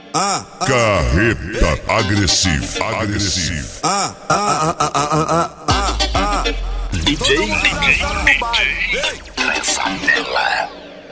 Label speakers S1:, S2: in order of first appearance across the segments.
S1: Carreta agressivo.
S2: DJ Transamela.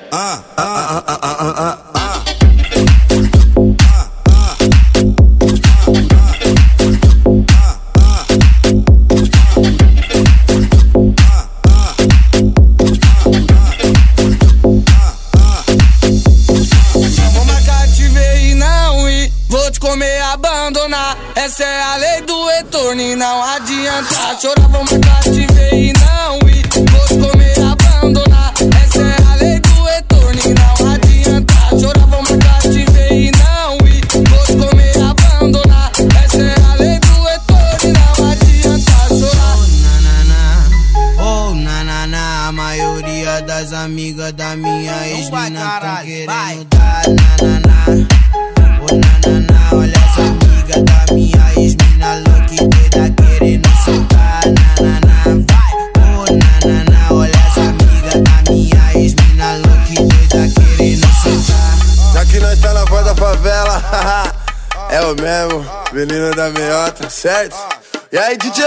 S3: Abandonar, essa é a lei do retorno e não adianta chorar, vou marcar te ver e não ir. Vou te comer, abandonar, essa é a lei do retorno e não adianta chorar, vou marcar te ver e não ir. Vou te comer, abandonar, essa é a lei do retorno e não adianta chorar.
S4: Oh, nanana, a maioria das amigas da minha ex-mina tão querendo dar nanana. Oh, nanana, olha as amigas da minha ex-mina louca e doida querendo soltar, nanana, vai. Oh, nanana, olha as amigas da minha ex-mina louca e doida querendo soltar.
S5: Já que nós tá na voz da favela, é o mesmo, menino da meiota, certo? E aí, DJ?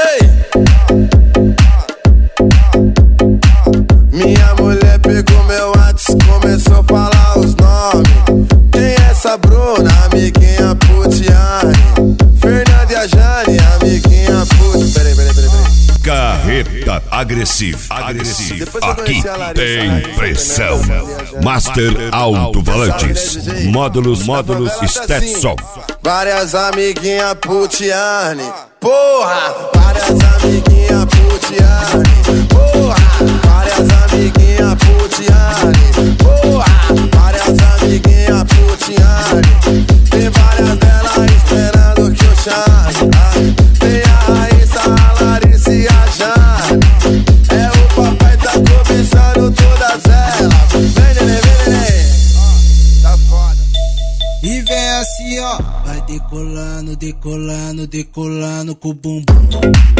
S5: Minha mulher pegou meu WhatsApp, começou a falar os nomes. Tem essa Bruna, amiguinha Putiane, Fernanda e a Jane, amiguinha Put. Peraí.
S1: Carreta agressivo. Aqui tem pressão. Master Alto-Falantes. Módulos Stetson.
S5: Várias amiguinha Putiane, porra. Várias amiguinha Putiane, porra. Várias amiguinha Putiane, porra. Várias amiguinha Putiane. Tem várias delas esperando que eu chame. Tem a Raíssa, a Larissa e a Jane. É o papai tá cobiçando todas elas. Vem, neném. Tá foda.
S4: E vem assim, ó, vai decolando, decolando, decolando com o bumbum.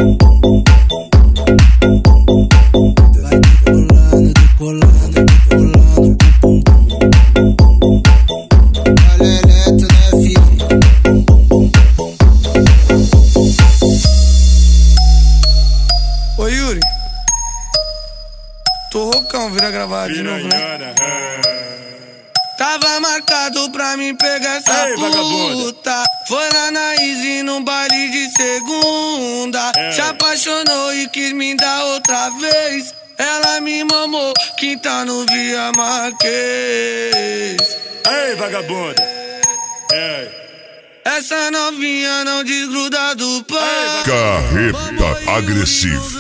S4: Vai decolando, decolando, decolando com o bumbum. Olha ereto, né, filho?
S3: Ô Yuri, tô roucão, vira gravar de novo, né? Tava marcado pra mim pegar essa puta. Foi lá na Easy num baile de segunda. Se apaixonou e quis me dar outra vez. Ela me mamou, quinta no Via Marquês.
S2: Ei, vagabunda. Ei.
S3: Essa novinha não desgruda do pau.
S1: Carreta agressivo.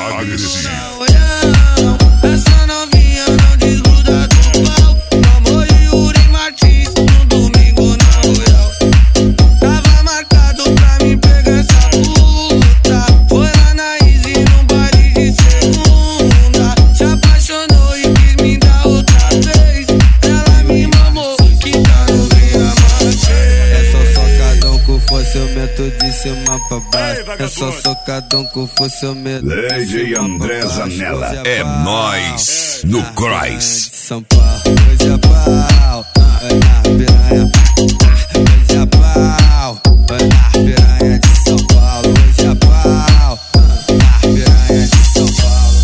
S3: Essa novinha não desgruda do pau. Amor Yuri Martins no domingo na Royal. Tava marcado pra mim pegar essa puta. Foi lá na Easy num baile de segunda. Se apaixonou e quis me dar outra vez. Ela me mamou, quinta no Via Marquês.
S4: É só socadão com força, eu meto de cima pra baixo. É só socadão com força, eu meto de
S1: DJ
S4: cima
S1: André
S4: pra baixo.
S1: Zanella. É nóis no Cross.
S4: São Paulo, hoje é pau, vai na piranha. Hoje é pau, vai na piranha de São Paulo. Hoje é pau, na piranha de São Paulo.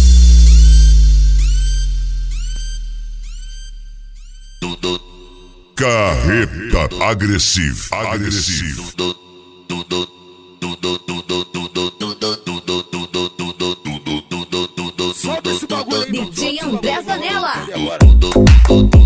S1: Carreta agressivo.
S6: DJ André Zanella.